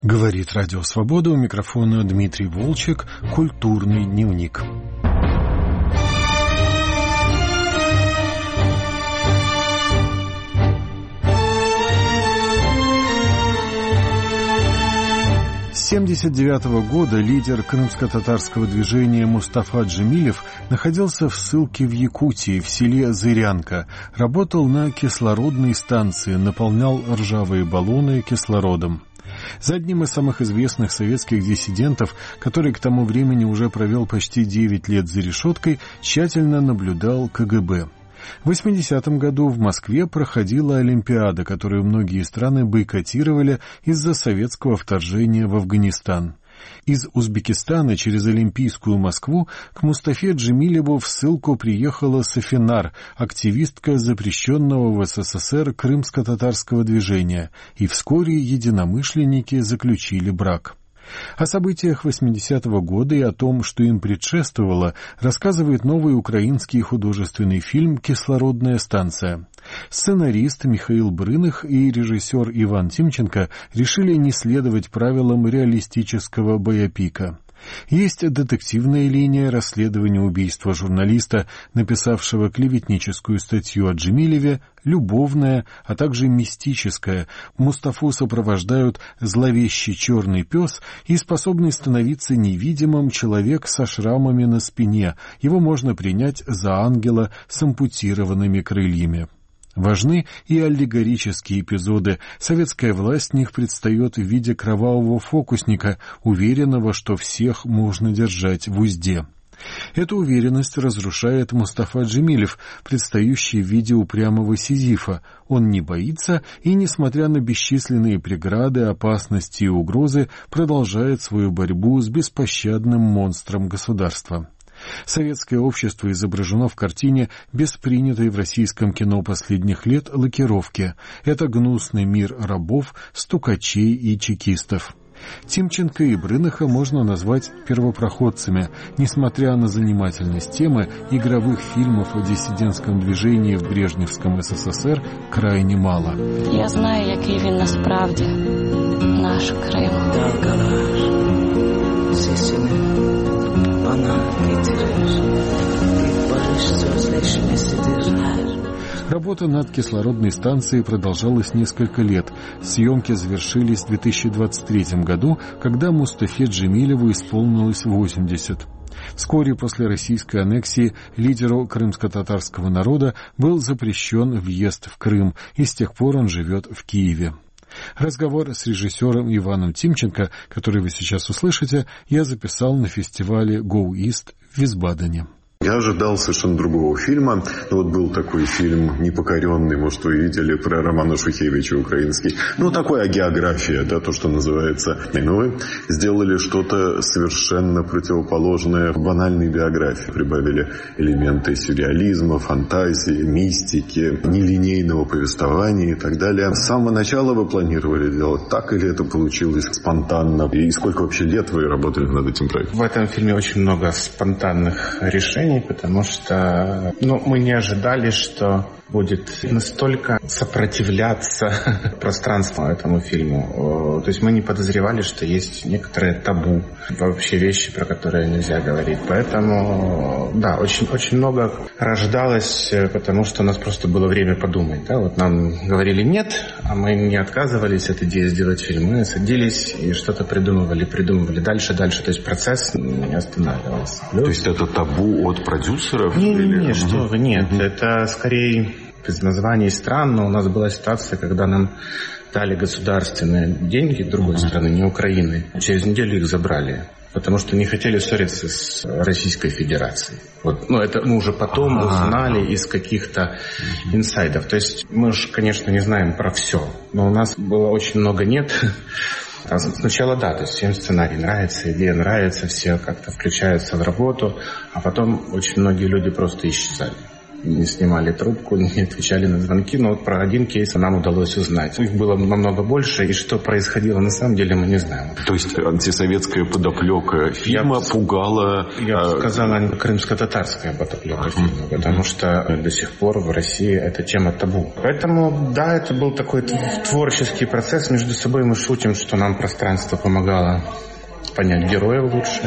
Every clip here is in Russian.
Говорит Радио Свобода, у микрофона Дмитрий Волчек, «Культурный дневник». С 1979 года лидер крымско-татарского движения Мустафа Джемилев находился в ссылке в Якутии, в селе Зырянка, работал на кислородной станции, наполнял ржавые баллоны кислородом. За одним из самых известных советских диссидентов, который к тому времени уже провел почти 9 лет за решеткой, тщательно наблюдал КГБ. В 80-м году в Москве проходила Олимпиада, которую многие страны бойкотировали из-за советского вторжения в Афганистан. Из Узбекистана через Олимпийскую Москву к Мустафе Джемилеву в ссылку приехала Сафинар, активистка запрещенного в СССР крымско-татарского движения, и вскоре единомышленники заключили брак. О событиях 80-го года и о том, что им предшествовало, рассказывает новый украинский художественный фильм «Кислородная станция». Сценарист Михаил Брыных и режиссер Иван Тимченко решили не следовать правилам реалистического байопика. Есть детективная линия расследования убийства журналиста, написавшего клеветническую статью о Джемилеве, любовная, а также мистическая. Мустафу сопровождают зловещий черный пес и способный становиться невидимым человек со шрамами на спине. Его можно принять за ангела с ампутированными крыльями. Важны и аллегорические эпизоды. Советская власть в них предстает в виде кровавого фокусника, уверенного, что всех можно держать в узде. Эту уверенность разрушает Мустафа Джемилев, предстающий в виде упрямого Сизифа. Он не боится и, несмотря на бесчисленные преграды, опасности и угрозы, продолжает свою борьбу с беспощадным монстром государства. Советское общество изображено в картине без принятой в российском кино последних лет лакировки. Это гнусный мир рабов, стукачей и чекистов. Тимченко и Брыныха можно назвать первопроходцами. Несмотря на занимательность темы, игровых фильмов о диссидентском движении в Брежневском СССР крайне мало. Я знаю, який він насправді, наш Крим. Работа над кислородной станцией продолжалась несколько лет. Съемки завершились в 2023 году, когда Мустафе Джемилеву исполнилось 80. Вскоре после российской аннексии лидеру крымско-татарского народа был запрещен въезд в Крым, и с тех пор он живет в Киеве. Разговор с режиссером Иваном Тимченко, который вы сейчас услышите, я записал на фестивале Go East в Висбадене. Я ожидал совершенно другого фильма. Вот был такой фильм «Непокоренный», может, вы видели, про Романа Шухевича украинский. Такой о географии, да, то, что называется. Но вы сделали что-то совершенно противоположное банальной биографии. Прибавили элементы сюрреализма, фантазии, мистики, нелинейного повествования и так далее. С самого начала вы планировали делать так, или это получилось спонтанно? И сколько вообще лет вы работали над этим проектом? В этом фильме очень много спонтанных решений, потому что мы не ожидали, что будет настолько сопротивляться пространству этому фильму. То есть мы не подозревали, что есть некоторые табу, вообще вещи, про которые нельзя говорить. Поэтому, да, очень много рождалось, потому что у нас просто было время подумать. Да? Вот нам говорили нет, а мы не отказывались от идеи сделать фильм. Мы садились и что-то придумывали дальше. То есть процесс не останавливался. То есть это табу от продюсеров? Нет. Это скорее без названий стран, но у нас была ситуация, когда нам дали государственные деньги другой страны, не Украины. Через неделю их забрали, потому что не хотели ссориться с Российской Федерацией. Это мы уже потом узнали из каких-то инсайдов. То есть мы же, конечно, не знаем про все, но у нас было очень много «нет». Сначала да, то есть всем сценарий нравится, идея нравится, все как-то включаются в работу, а потом очень многие люди просто исчезали. не снимали трубку, не отвечали на звонки. Но вот про один кейс нам удалось узнать. Их было намного больше, и что происходило на самом деле, мы не знаем. То есть антисоветская подоплека фильма пугала... Я бы сказала, крымско-татарская подоплека фильма, потому что до сих пор в России эта тема табу. Поэтому, да, это был такой творческий процесс. Между собой мы шутим, что нам пространство помогало понять героев лучше,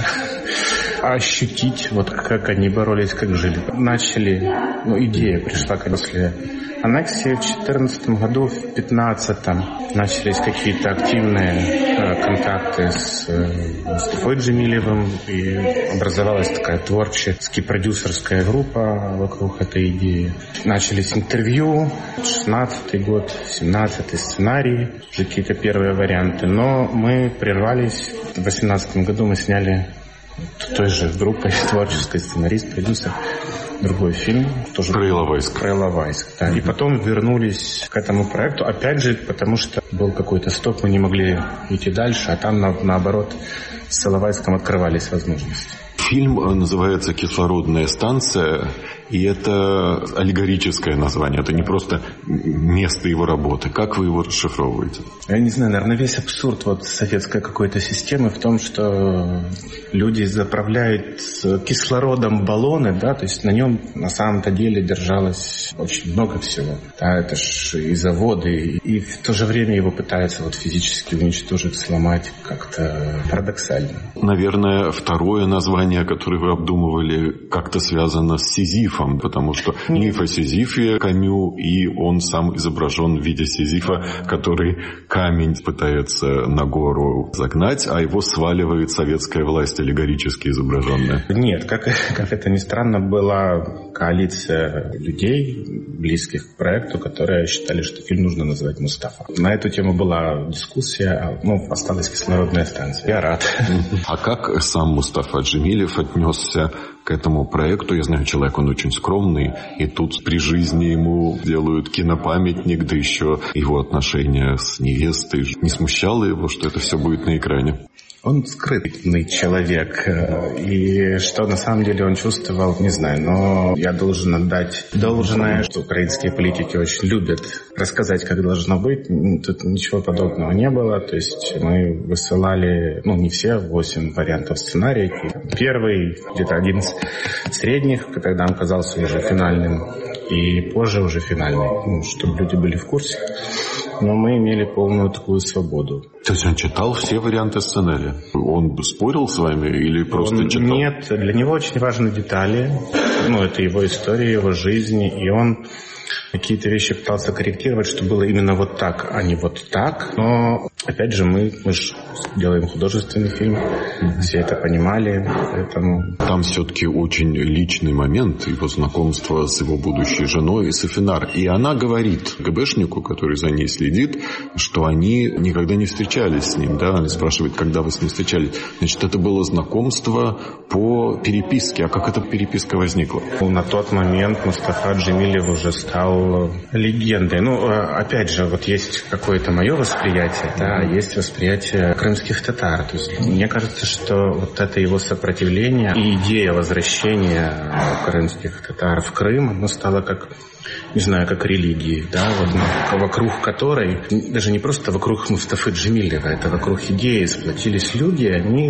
ощутить, вот как они боролись, как жили. Начали, идея пришла после аннексии в 2014 году, в 2015 начались какие-то активные контакты с Мустафой Джемилевым, и образовалась такая творчески-продюсерская группа вокруг этой идеи. Начались интервью, 16-й год, 17-й сценарий, уже какие-то первые варианты, но мы прервались. В 2018 году мы сняли той же группой творческой, сценарист, продюсер, другой фильм. Тоже про Иловайск. Про Иловайск, да. И потом вернулись к этому проекту, опять же, потому что был какой-то стоп, мы не могли идти дальше, а там, наоборот, с Иловайском открывались возможности. Фильм называется «Кислородная станция», и это аллегорическое название, это не просто место его работы. Как вы его расшифровываете? Я не знаю, наверное, весь абсурд советской какой-то системы в том, что люди заправляют кислородом баллоны, да, то есть на нем на самом-то деле держалось очень много всего. Да, это ж и заводы, и в то же время его пытаются физически уничтожить, сломать как-то парадоксально. Наверное, второе название, которое вы обдумывали, как-то связано с Сизифом, потому что миф о Сизифе Камю, и он сам изображен в виде Сизифа, который камень пытается на гору загнать, а его сваливает советская власть, аллегорически изображенная. Нет, как это ни странно, была коалиция людей, близких к проекту, которые считали, что фильм нужно называть «Мустафа». На эту тему была дискуссия, осталась «Кислородная станция». Я рад. А как сам Мустафа Джемилев отнесся к этому проекту? Я знаю, человек, он очень скромный, и тут при жизни ему делают кинопамятник, да еще его отношения с невестой. Не смущало его, что это все будет на экране? Он скрытный человек, и что на самом деле он чувствовал, не знаю, но я должен отдать должное, что украинские политики очень любят рассказать, как должно быть. Тут ничего подобного не было, то есть мы высылали, не все, 8 вариантов сценария. Первый, где-то 11 средних, тогда он казался уже финальным, и позже уже финальный, чтобы люди были в курсе. Но мы имели полную такую свободу. То есть он читал все варианты сценария? Он спорил с вами или просто читал? Нет, для него очень важны детали. Это его история, его жизнь. И он какие-то вещи пытался корректировать, чтобы было именно вот так, а не вот так. Но, опять же, мы же делаем художественный фильм, все это понимали, поэтому... Там все-таки очень личный момент, его знакомство с его будущей женой Сафинар. И она говорит ГБшнику, который за ней следит, что они никогда не встречались с ним. Да? Она спрашивает, когда вы с ним встречались. Значит, это было знакомство по переписке. А как эта переписка возникла? На тот момент Мустафа Джемилев уже стал легендой. Опять же, есть какое-то мое восприятие, да, есть восприятие крымских татар. То есть мне кажется, что это его сопротивление и идея возвращения крымских татар в Крым, оно стало как религии, да, вокруг которой, даже не просто вокруг Мустафы Джемилева, это вокруг идеи сплотились люди, они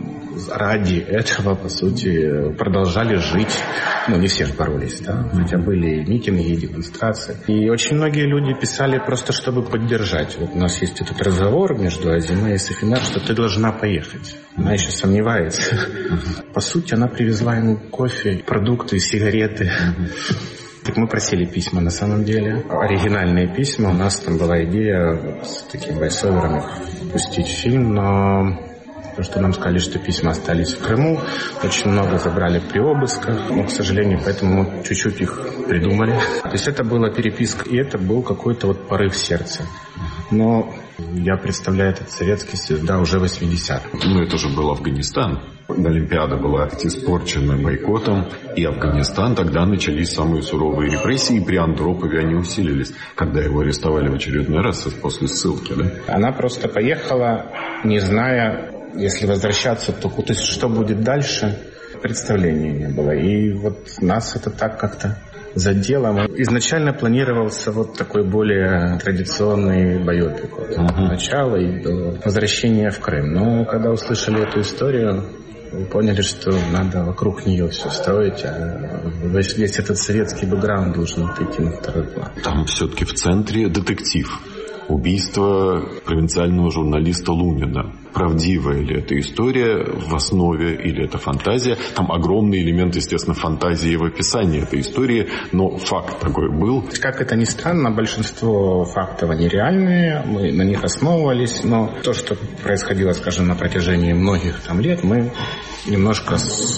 ради этого, по сути, продолжали жить. Не все же боролись, да, хотя были и митинги, и демонстрации. И очень многие люди писали просто, чтобы поддержать. У нас есть этот разговор между Азимой и Сафинар, что ты должна поехать. Она еще сомневается. По сути, она привезла ему кофе, продукты, сигареты. Так мы просили письма, на самом деле. Оригинальные письма. У нас там была идея с таким войсовером пустить в фильм, но то, что нам сказали, что письма остались в Крыму, очень много забрали при обысках, к сожалению, поэтому чуть-чуть их придумали. То есть это была переписка, и это был какой-то порыв сердца. Но я представляю этот Советский Союз, да, уже 80-х. Это же был Афганистан. Олимпиада была испорчена бойкотом, и Афганистан, тогда начались самые суровые репрессии, и при Андропове они усилились, когда его арестовали в очередной раз после ссылки, да? Она просто поехала, не зная, если возвращаться, то что будет дальше, представления не было. И нас это так как-то за делом. Изначально планировался вот такой более традиционный байопик. От начала и до возвращения в Крым. Но когда услышали эту историю, мы поняли, что надо вокруг нее все строить, а весь этот советский бэкграунд должен идти на второй план. Там все-таки в центре детектив. Убийство провинциального журналиста Лунина. Правдивая ли эта история в основе или это фантазия? Там огромный элемент, естественно, фантазии в описании этой истории, но факт такой был. Как это ни странно, большинство фактов они реальные, мы на них основывались, но то, что происходило, скажем, на протяжении многих там лет, мы немножко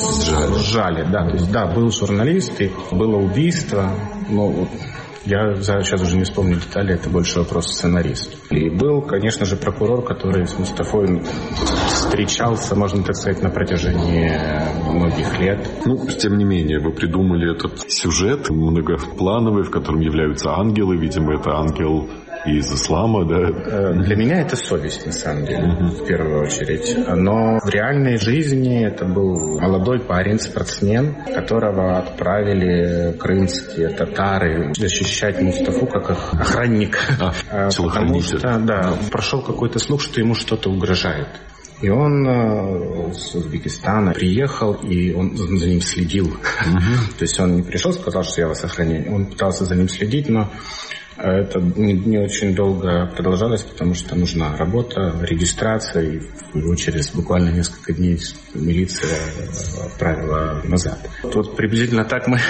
сжали. Да, то есть, да, был журналист, и было убийство, но я сейчас уже не вспомню детали, это больше вопрос сценаристу. И был, конечно же, прокурор, который с Мустафой встречался, можно так сказать, на протяжении многих лет. Тем не менее, вы придумали этот сюжет многоплановый, в котором являются ангелы. Видимо, это ангел из ислама, да? Для меня это совесть, на самом деле, в первую очередь. Но в реальной жизни это был молодой парень, спортсмен, которого отправили крымские татары защищать Мустафу как охранник. Потому что, прошел какой-то слух, что ему что-то угрожает. И он с Узбекистана приехал, и он за ним следил. То есть он не пришел, сказал, что я вас охраняю. Он пытался за ним следить, но это не очень долго продолжалось, потому что нужна работа, регистрация, и его через буквально несколько дней милиция отправила назад. Вот приблизительно так мы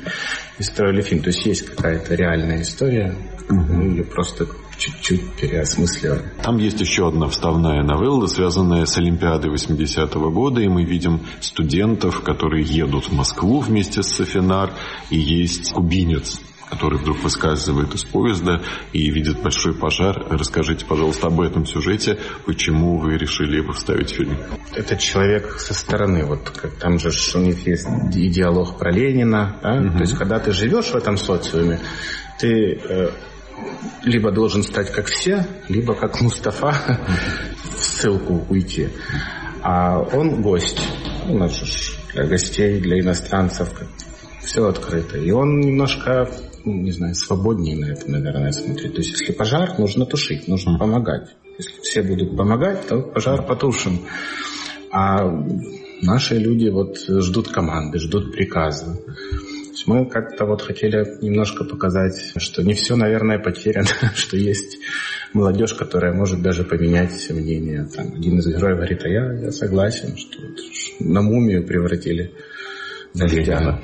и строили фильм. То есть есть какая-то реальная история, мы ее просто чуть-чуть переосмысливаем. Там есть еще одна вставная новелла, связанная с Олимпиадой 80-го года, и мы видим студентов, которые едут в Москву вместе с Софинар, и есть кубинец, который вдруг выскальзывает из поезда и видит большой пожар. Расскажите, пожалуйста, об этом сюжете. Почему вы решили его вставить в фильм? Это человек со стороны. Вот там же у них есть и диалог про Ленина. Да? То есть, когда ты живешь в этом социуме, ты либо должен стать как все, либо как Мустафа в ссылку уйти. А он гость. У нас же для гостей, для иностранцев все открыто. И он немножко, свободнее на это, наверное, смотрит. То есть, если пожар, нужно тушить, нужно помогать. Если все будут помогать, то пожар потушим. А наши люди ждут команды, ждут приказа. Мы как-то хотели немножко показать, что не все, наверное, потеряно, что есть молодежь, которая может даже поменять мнение. Один из героев говорит, я согласен, что на мумию превратили Ленина.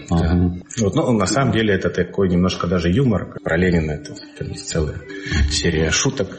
Но на самом деле это такой немножко даже юмор. Про Ленина там есть целая серия шуток.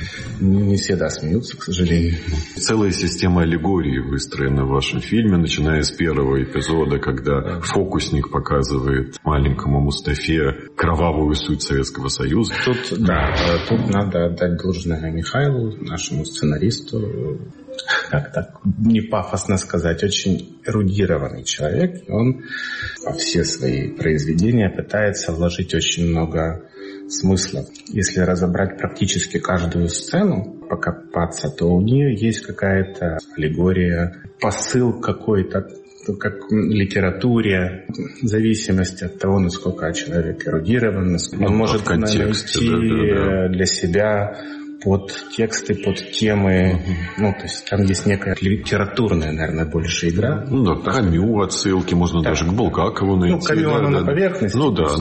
Не всегда смеются, к сожалению. Целая система аллегорий выстроена в вашем фильме, начиная с первого эпизода, когда фокусник показывает маленькому Мустафе кровавую суть Советского Союза. Тут надо отдать должное Михаилу, нашему сценаристу. Как так не пафосно сказать, очень эрудированный человек. И он во все свои произведения пытается вложить очень много смыслов. Если разобрать практически каждую сцену, покопаться, то у нее есть какая-то аллегория, посыл какой-то, как в литературе, в зависимости от того, насколько человек эрудирован, насколько он может найти для себя подтексты, подтемы. То есть там есть некая литературная, наверное, больше игра. Камю отсылки, можно даже к Булгакову найти. Камю, оно на поверхности.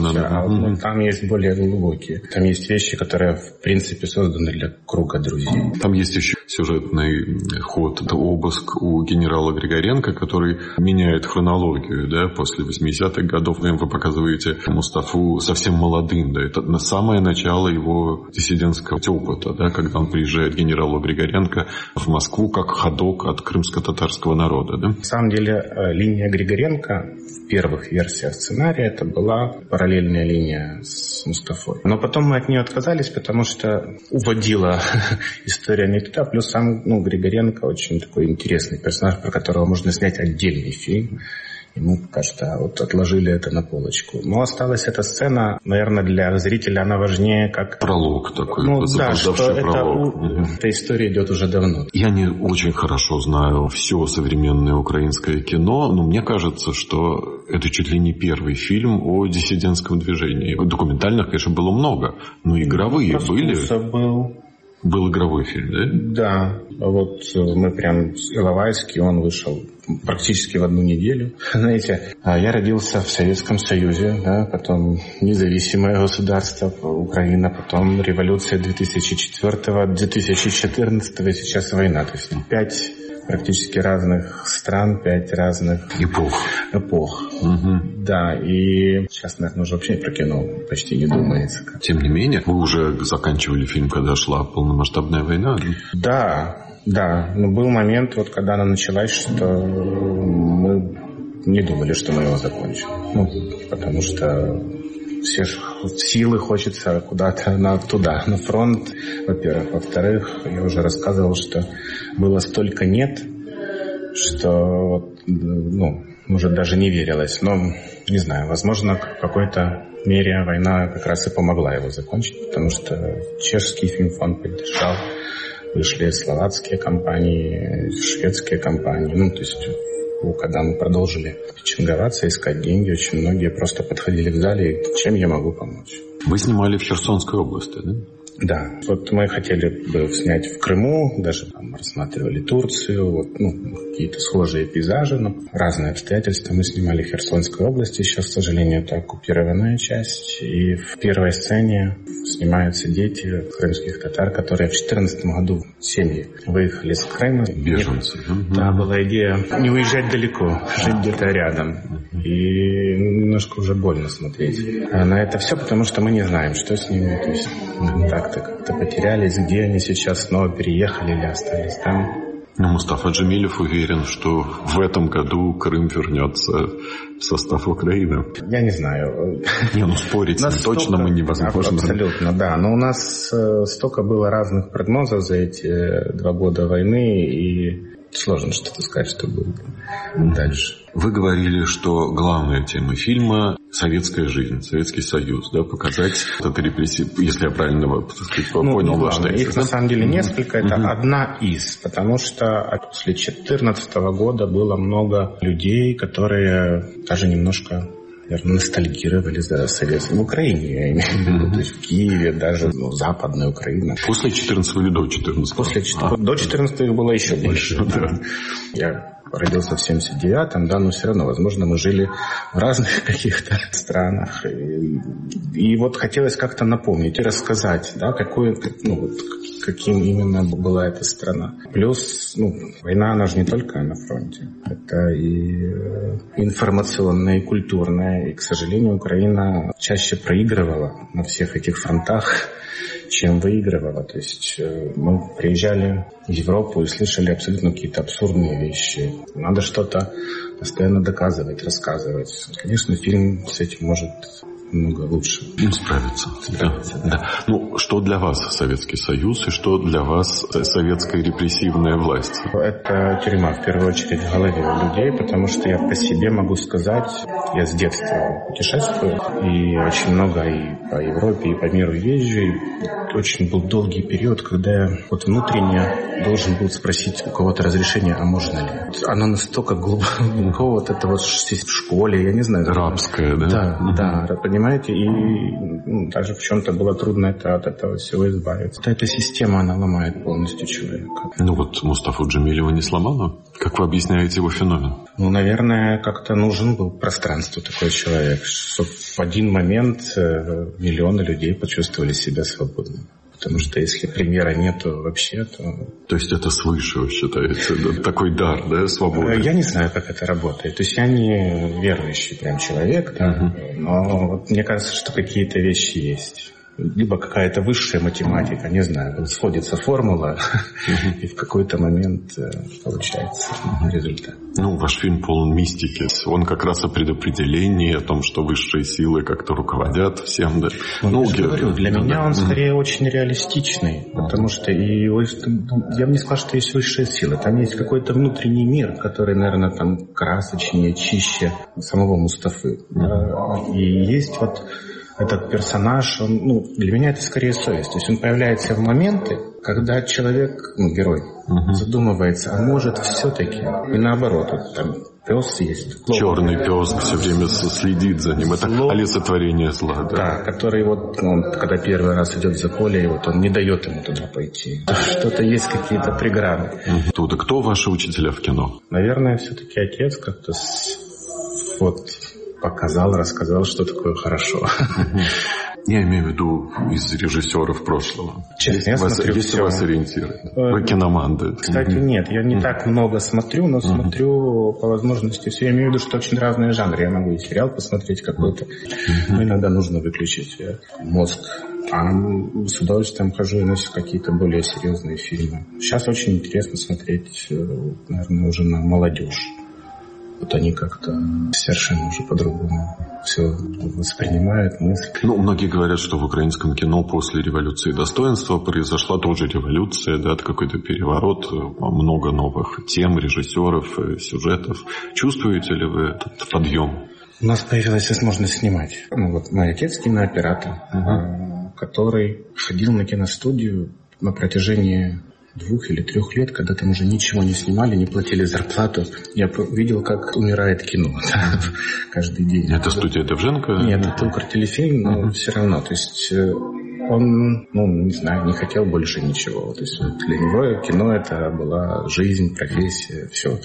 Там есть более глубокие. Там есть вещи, которые, в принципе, созданы для круга друзей. Там есть еще сюжетный ход. Это обыск у генерала Григоренко, который меняет хронологию, после 80-х годов. Вы показываете Мустафу совсем молодым, Это на самое начало его диссидентского опыта, когда он приезжает к генералу Григоренко в Москву как ходок от крымско-татарского народа, На самом деле, линия Григоренко в первых версиях сценария это была параллельная линия с Мустафой. Но потом мы от нее отказались, потому что уводила история не туда. Плюс сам Григоренко очень такой интересный персонаж, про которого можно снять отдельный фильм. И мы как-то вот отложили это на полочку. Но осталась эта сцена, наверное, для зрителя она важнее как... Пролог такой, да, что пролог. Эта история идет уже давно. Я не очень хорошо знаю все современное украинское кино, но мне кажется, что это чуть ли не первый фильм о диссидентском движении. Документальных, конечно, было много, но игровые были. Был игровой фильм, да? Да. Вот мы прям с Иловайски, он вышел практически в одну неделю. Знаете, я родился в Советском Союзе, да, потом независимое государство Украина, потом революция 2004-2014, и сейчас война. То есть 5 практически разных стран, 5 разных эпох. Угу. Да, и сейчас, наверное, уже вообще про кино почти не думается. Тем не менее, вы уже заканчивали фильм, когда шла полномасштабная война? Да. Но был момент, вот когда она началась, что мы не думали, что мы его закончим. Потому что все силы хочется куда-то туда, на фронт, во-первых. Во-вторых, я уже рассказывал, что было столько «нет», что, может, даже не верилось. Но, не знаю, возможно, в какой-то мере война как раз и помогла его закончить, потому что чешский фильмфонд поддержал, вышли словацкие компании, шведские компании, то есть... Когда мы продолжили питчинговаться, искать деньги, очень многие просто подходили к зале и чем я могу помочь. Вы снимали в Херсонской области, да? Да. Вот мы хотели бы снять в Крыму, даже там рассматривали Турцию, какие-то схожие пейзажи, но разные обстоятельства. Мы снимали в Херсонской области, сейчас, к сожалению, это оккупированная часть. И в первой сцене снимаются дети крымских татар, которые в 2014 году семьи выехали с Крыма. Беженцы. Да, была идея не уезжать далеко, жить где-то рядом. И немножко уже больно смотреть на это все, потому что мы не знаем, что с ними. То есть контакты как-то потерялись, где они сейчас снова переехали или остались там. Мустафа Джемилев уверен, что в этом году Крым вернется в состав Украины. Я не знаю. Спорить точно мы не можем. Абсолютно, да. Но у нас столько было разных прогнозов за эти 2 года войны, и сложно что-то сказать, что будет дальше. Вы говорили, что главная тема фильма — советская жизнь, Советский Союз, да, показать это репрессив, если я правильно, понял ваш тезис. Их на самом деле несколько, это одна из, потому что после 2014 года было много людей, которые даже немножко, наверное, ностальгировали за советским. В Украине, я имею в виду, то есть в Киеве, даже Западная Украина. После 14 или до 14? До 14 их было еще больше. Я родился в 79-м, да, но все равно, возможно, мы жили в разных каких-то странах. И вот хотелось как-то напомнить и рассказать, да, каким именно была эта страна. Плюс, война, она же не только на фронте. Это и информационная, и культурная. И, к сожалению, Украина чаще проигрывала на всех этих фронтах, чем выигрывала. То есть мы приезжали в Европу и слышали абсолютно какие-то абсурдные вещи. Надо что-то постоянно доказывать, рассказывать. Конечно, фильм с этим может много лучше справиться. Да. Что для вас Советский Союз и что для вас советская репрессивная власть? Это тюрьма, в первую очередь, в голове у людей, потому что я по себе могу сказать, я с детства путешествую, и очень много и по Европе, и по миру езжу, и очень был долгий период, когда я внутренне должен был спросить у кого-то разрешение, а можно ли? Оно настолько глубоко, это в школе, я не знаю. Рабское, да? Да, понимаете, и даже в чем-то было трудно от этого всего избавиться. Эта система, она ломает полностью человека. Мустафу Джемилева не сломала? Как вы объясняете его феномен? Наверное, как-то нужен был пространству такой человек, чтобы в один момент миллионы людей почувствовали себя свободными. Потому что если примера нету вообще, то... То есть это свыше, вы считаете? Такой дар, да, свободы? Я не знаю, как это работает. То есть я не верующий прям человек, да, но мне кажется, что какие-то вещи есть. либо какая-то высшая математика, не знаю, сходится формула, и в какой-то момент получается результат. Ну, ваш фильм полон мистики. Он как раз о предопределении, о том, что высшие силы как-то руководят всем. Да. Говорю, для меня он скорее очень реалистичный, потому что я бы не сказал, что есть высшие силы. Там есть какой-то внутренний мир, который, наверное, там красочнее, чище самого Мустафы. И есть вот этот персонаж, для меня это скорее совесть. То есть он появляется в моменты, когда человек, герой, задумывается, а может все-таки, и наоборот, вот там пес есть. Черный пес все время следит за ним. Это олицетворение зла. Да, который когда первый раз идет в Заколье, он не дает ему туда пойти. Что-то есть, какие-то преграды. Кто ваши учителя в кино? Наверное, все-таки отец как-то показал, рассказал, что такое хорошо. Я имею в виду из режиссеров прошлого. Честно, я смотрю есть все. У вас ориентиры? Вы киноман, да? Кстати, нет, я не так много смотрю, но смотрю по возможности все. Я имею в виду, что очень разные жанры. Я могу и сериал посмотреть какой-то, но иногда нужно выключить мозг. А с удовольствием хожу и на какие-то более серьезные фильмы. Сейчас очень интересно смотреть, наверное, уже на молодежь. Вот они как-то совершенно уже по-другому все воспринимают, мысли. Многие говорят, что в украинском кино после революции достоинства произошла тоже революция, какой-то переворот, много новых тем, режиссеров, сюжетов. Чувствуете ли вы этот подъем? У нас появилась возможность снимать. Мой отец кинооператор, который ходил на киностудию на протяжении 2 или 3 лет, когда там уже ничего не снимали, не платили зарплату. Я видел, как умирает кино каждый день. Это студия Довженко? Нет, это Укртелефильм, но все равно. То есть он, не знаю, не хотел больше ничего. То есть для него кино это была жизнь, профессия, все.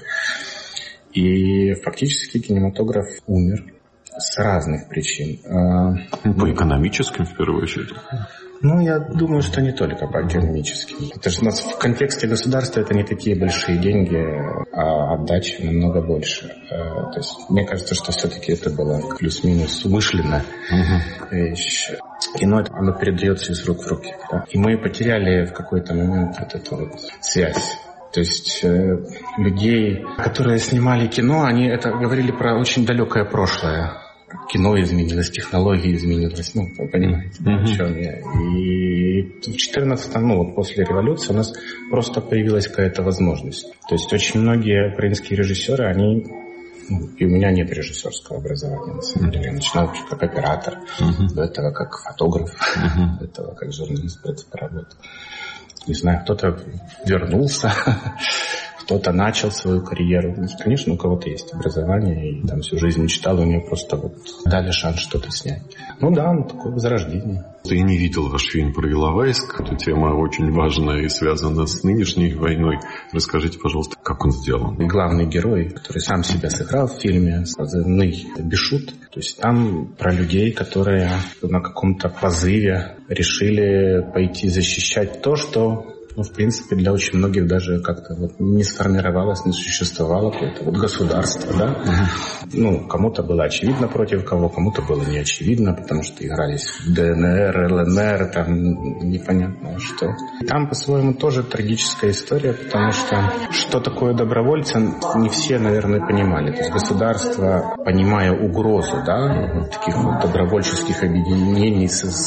И фактически кинематограф умер с разных причин. По экономическим, в первую очередь. Я думаю, что не только по экономическим. Потому что у нас в контексте государства это не такие большие деньги, а отдача намного больше. То есть мне кажется, что все-таки это было плюс-минус умышленная вещь. Кино, оно передается из рук в руки. Да? И мы потеряли в какой-то момент эту связь. То есть людей, которые снимали кино, они это говорили про очень далекое прошлое. Кино изменилось, технологии изменились. Вы понимаете, о чем я. И в 14-м, после революции у нас просто появилась какая-то возможность. То есть очень многие украинские режиссеры, они... И у меня нет режиссерского образования, на самом деле. Я начинал как оператор, до этого как фотограф, до этого как журналист поработал. Не знаю, кто-то вернулся, кто-то начал свою карьеру. Конечно, у кого-то есть образование, и там всю жизнь мечтал, и мне просто дали шанс что-то снять. Такое возрождение. Я не видел ваш фильм про Иловайск. Эта тема очень важная и связана с нынешней войной. Расскажите, пожалуйста, как он сделан? Главный герой, который сам себя сыграл в фильме, позывной Бишут. То есть там про людей, которые на каком-то позыве решили пойти защищать то, что... в принципе, для очень многих даже как-то не сформировалось, не существовало какое-то государство, да. Кому-то было очевидно против кого, кому-то было не очевидно, потому что игрались в ДНР, ЛНР, там непонятно что. И там, по-своему, тоже трагическая история, потому что такое добровольцы, не все, наверное, понимали. То есть государство, понимая угрозу, таких добровольческих объединений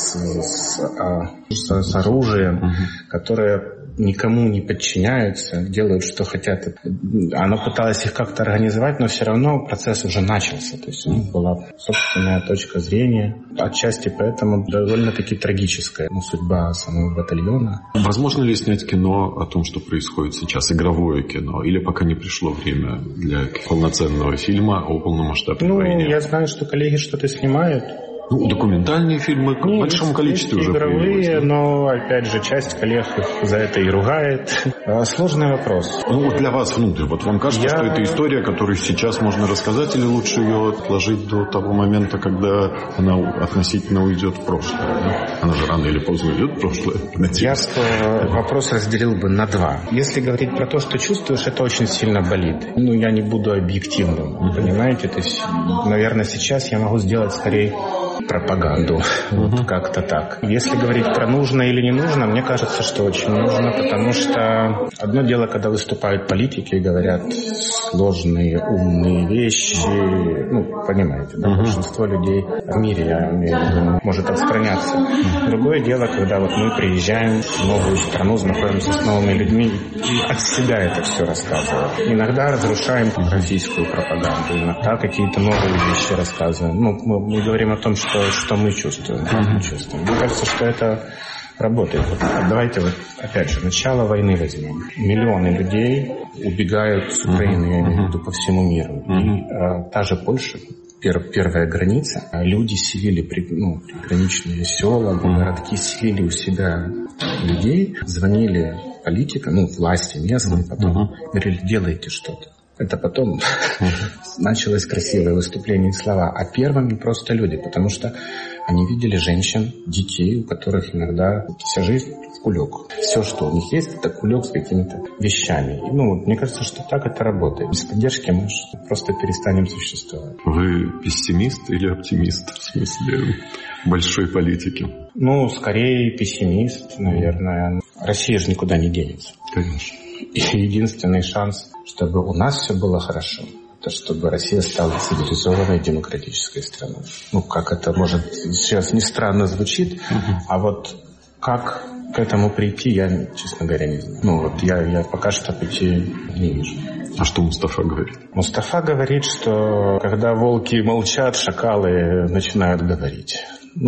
с оружием, которое никому не подчиняются, делают, что хотят. Оно пыталось их как-то организовать, но все равно процесс уже начался. То есть у них была собственная точка зрения. Отчасти поэтому довольно-таки трагическая судьба самого батальона. Возможно ли снять кино о том, что происходит сейчас? Игровое кино? Или пока не пришло время для полноценного фильма о полномасштабной войне? Я знаю, что коллеги что-то снимают. Документальные фильмы в большом количестве уже появились. Игровые, но, опять же, часть коллег их за это и ругает. Сложный вопрос. Для вас внутрь. Вам кажется, что это история, которую сейчас можно рассказать, или лучше ее отложить до того момента, когда она относительно уйдет в прошлое? Да? Она же рано или поздно уйдет в прошлое. Я вопрос разделил бы на 2. Если говорить про то, что чувствуешь, это очень сильно болит. Я не буду объективным, понимаете? То есть, наверное, сейчас я могу сделать скорее пропаганду. Вот как-то так. Если говорить про нужно или не нужно, мне кажется, что очень нужно, потому что одно дело, когда выступают политики и говорят сложные, умные вещи, понимаете, да, большинство людей в мире, я имею в виду, может отстраняться. Другое дело, когда вот мы приезжаем в новую страну, знакомимся с новыми людьми и от себя это все рассказываем. Иногда разрушаем российскую пропаганду, иногда какие-то новые вещи рассказываем. Мы говорим о том, что мы чувствуем. Мне кажется, что это работает. Давайте опять же, начало войны возьмем. Миллионы людей убегают с Украины, я имею в виду, по всему миру. И та же Польша, первая граница, люди селили приграничные села, городки, селили у себя людей, звонили политикам, власти местным, потом говорили, делайте что-то. Это потом началось красивое выступление и слова. А первыми просто люди, потому что они видели женщин, детей, у которых иногда вся жизнь в кулек. Все, что у них есть, это кулек с какими-то вещами. И, мне кажется, что так это работает. Без поддержки мы просто перестанем существовать. Вы пессимист или оптимист в смысле большой политики? Скорее пессимист, наверное. Россия же никуда не денется. Конечно. И единственный шанс, чтобы у нас все было хорошо, это чтобы Россия стала цивилизованной демократической страной. Как это может сейчас не странно звучит, а вот как к этому прийти, я, честно говоря, не знаю. Я пока что пути не вижу. А что Мустафа говорит? Мустафа говорит, что когда волки молчат, шакалы начинают говорить.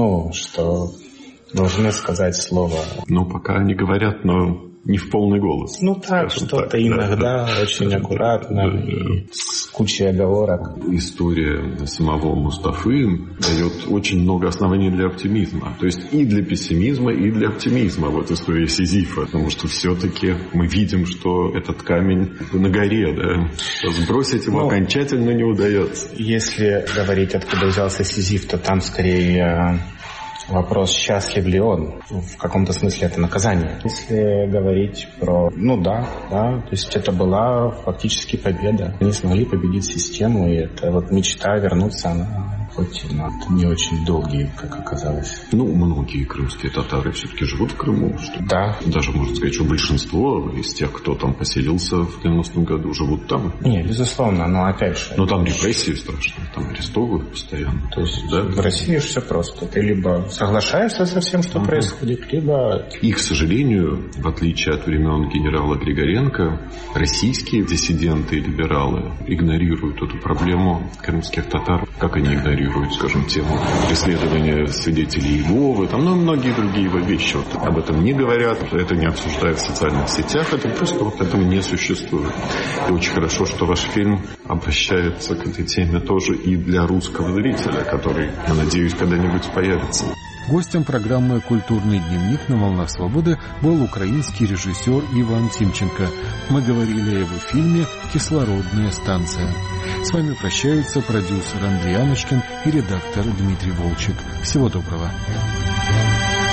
Что должны сказать слово. Пока они говорят, но не в полный голос. Что-то иногда очень аккуратно и с кучей оговорок. История самого Мустафы дает очень много оснований для оптимизма. То есть и для пессимизма, и для оптимизма. Вот история Сизифа. Потому что все-таки мы видим, что этот камень на горе, да. Сбросить его окончательно не удается. Если говорить, откуда взялся Сизиф, то там скорее вопрос, счастлив ли он. В каком-то смысле это наказание. Если говорить про... то есть это была фактически победа. Они смогли победить систему, и это мечта вернуться, она хоть не очень долгие, как оказалось. Многие крымские татары все-таки живут в Крыму. Да. Даже можно сказать, что большинство из тех, кто там поселился в 90-м году, живут там. Нет, безусловно, но опять же... там репрессии страшные, там арестовывают постоянно. То есть в России все просто. Ты либо соглашаешься со всем, что происходит, либо... И, к сожалению, в отличие от времен генерала Григоренко, российские диссиденты и либералы игнорируют эту проблему крымских татар, как они игнорируют, скажем, тему преследования свидетелей Иеговы, многие другие вещи. Об этом не говорят, это не обсуждают в социальных сетях, это просто этого не существует. И очень хорошо, что ваш фильм обращается к этой теме тоже и для русского зрителя, который, я надеюсь, когда-нибудь появится. Гостем программы «Культурный дневник» на «Волнах свободы» был украинский режиссер Иван Тимченко. Мы говорили о его фильме «Кислородная станция». С вами прощаются продюсер Андрей Аночкин и редактор Дмитрий Волчек. Всего доброго.